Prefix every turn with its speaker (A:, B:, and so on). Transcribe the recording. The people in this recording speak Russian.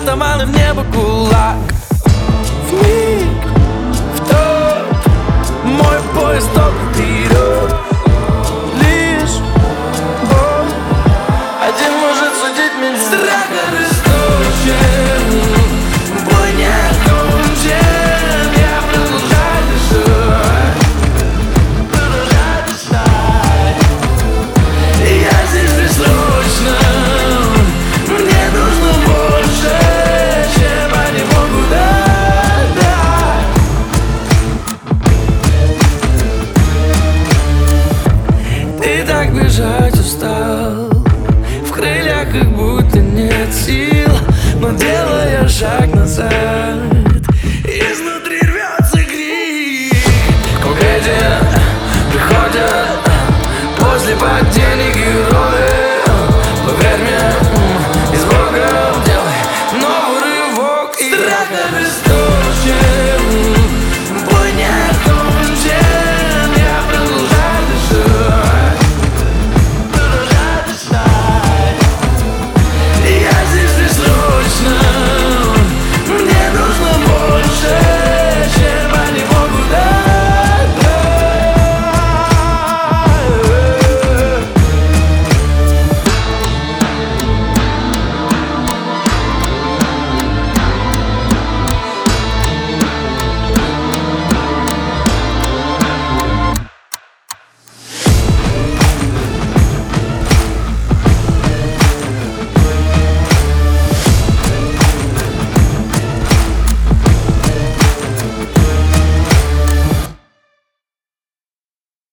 A: автоматы в небо кулак. Вмиг, в топ, мой поезд только вперед. Лишь Бог один может судить меня. Страх обесточен, бой не окончен. Я продолжаю дышать, продолжаю дышать. И я здесь бессрочно. Мне нужно больше, чем они могут дать. Ты так бежать устал, в крыльях как будто нет сил, но делая шаг назад,